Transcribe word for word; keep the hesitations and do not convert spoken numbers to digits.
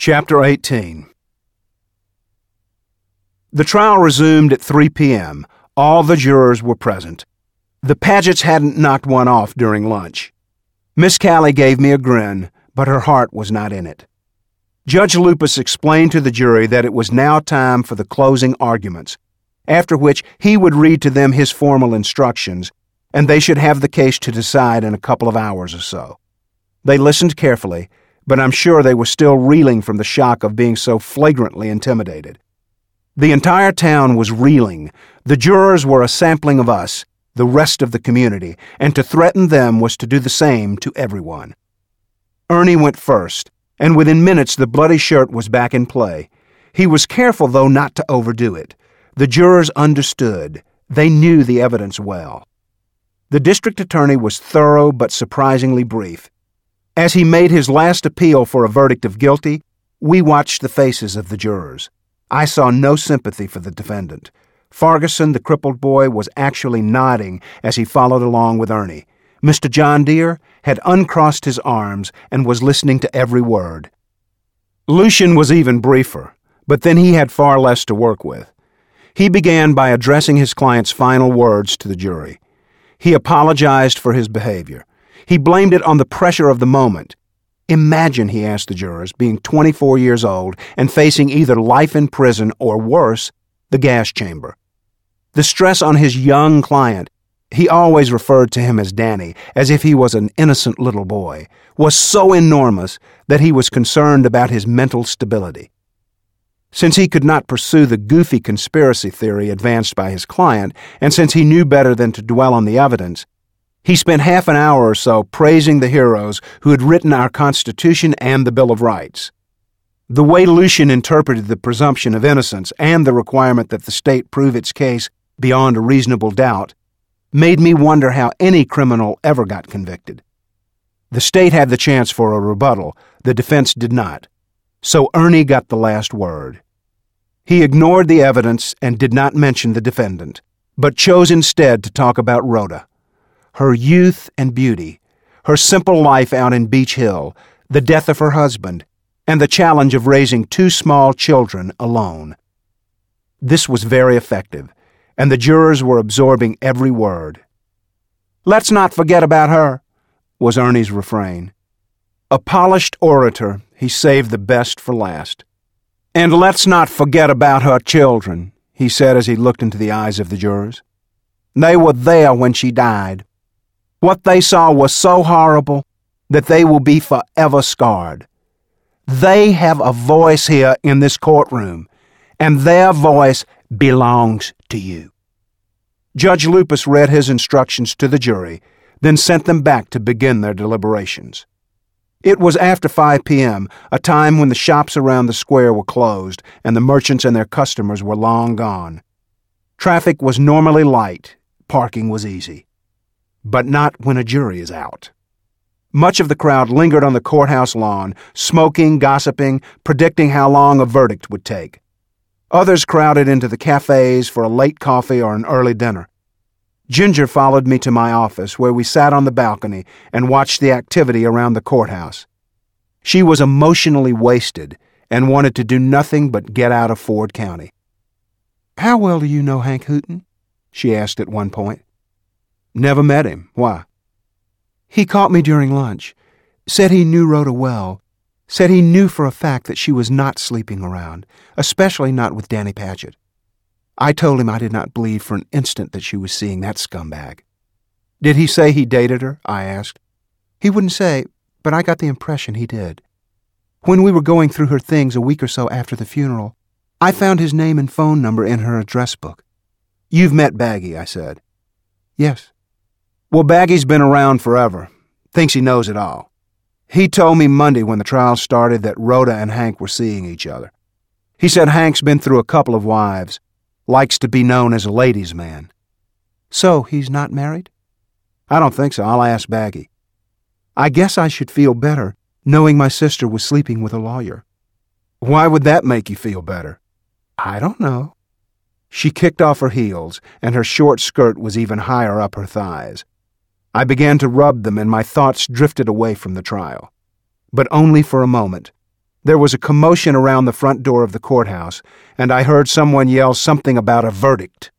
Chapter eighteen. The trial resumed at three p.m. All the jurors were present. The Pagets hadn't knocked one off during lunch. Miss Callie gave me a grin, but her heart was not in it. Judge Lupus explained to the jury that it was now time for the closing arguments, after which he would read to them his formal instructions, and they should have the case to decide in a couple of hours or so. They listened carefully, but I'm sure they were still reeling from the shock of being so flagrantly intimidated. The entire town was reeling. The jurors were a sampling of us, the rest of the community, and to threaten them was to do the same to everyone. Ernie went first, and within minutes the bloody shirt was back in play. He was careful, though, not to overdo it. The jurors understood. They knew the evidence well. The district attorney was thorough but surprisingly brief. As he made his last appeal for a verdict of guilty, we watched the faces of the jurors. I saw no sympathy for the defendant. Farguson, the crippled boy, was actually nodding as he followed along with Ernie. Mister John Deere had uncrossed his arms and was listening to every word. Lucian was even briefer, but then he had far less to work with. He began by addressing his client's final words to the jury. He apologized for his behavior. He blamed it on the pressure of the moment. Imagine, he asked the jurors, being twenty-four years old and facing either life in prison or, worse, the gas chamber. The stress on his young client, he always referred to him as Danny, as if he was an innocent little boy, was so enormous that he was concerned about his mental stability. Since he could not pursue the goofy conspiracy theory advanced by his client, and since he knew better than to dwell on the evidence, he spent half an hour or so praising the heroes who had written our Constitution and the Bill of Rights. The way Lucian interpreted the presumption of innocence and the requirement that the state prove its case beyond a reasonable doubt made me wonder how any criminal ever got convicted. The state had the chance for a rebuttal. The defense did not. So Ernie got the last word. He ignored the evidence and did not mention the defendant, but chose instead to talk about Rhoda. Her youth and beauty, her simple life out in Beach Hill, the death of her husband, and the challenge of raising two small children alone. This was very effective, and the jurors were absorbing every word. "Let's not forget about her," was Ernie's refrain. A polished orator, he saved the best for last. "And let's not forget about her children," he said as he looked into the eyes of the jurors. "They were there when she died. What they saw was so horrible that they will be forever scarred. They have a voice here in this courtroom, and their voice belongs to you." Judge Lupus read his instructions to the jury, then sent them back to begin their deliberations. It was after five p.m., a time when the shops around the square were closed and the merchants and their customers were long gone. Traffic was normally light, parking was easy. But not when a jury is out. Much of the crowd lingered on the courthouse lawn, smoking, gossiping, predicting how long a verdict would take. Others crowded into the cafes for a late coffee or an early dinner. Ginger followed me to my office, where we sat on the balcony and watched the activity around the courthouse. She was emotionally wasted and wanted to do nothing but get out of Ford County. "How well do you know Hank Hooten?" she asked at one point. "Never met him. Why?" "He caught me during lunch. Said he knew Rhoda well. Said he knew for a fact that she was not sleeping around, especially not with Danny Paget. I told him I did not believe for an instant that she was seeing that scumbag." "Did he say he dated her?" I asked. "He wouldn't say, but I got the impression he did. When we were going through her things a week or so after the funeral, I found his name and phone number in her address book." "You've met Baggy," I said. "Yes." "Well, Baggy's been around forever. Thinks he knows it all. He told me Monday when the trial started that Rhoda and Hank were seeing each other. He said Hank's been through a couple of wives, likes to be known as a ladies' man." "So he's not married?" "I don't think so. I'll ask Baggy." "I guess I should feel better knowing my sister was sleeping with a lawyer." "Why would that make you feel better?" "I don't know." She kicked off her heels, and her short skirt was even higher up her thighs. I began to rub them, and my thoughts drifted away from the trial. But only for a moment. There was a commotion around the front door of the courthouse, and I heard someone yell something about a verdict.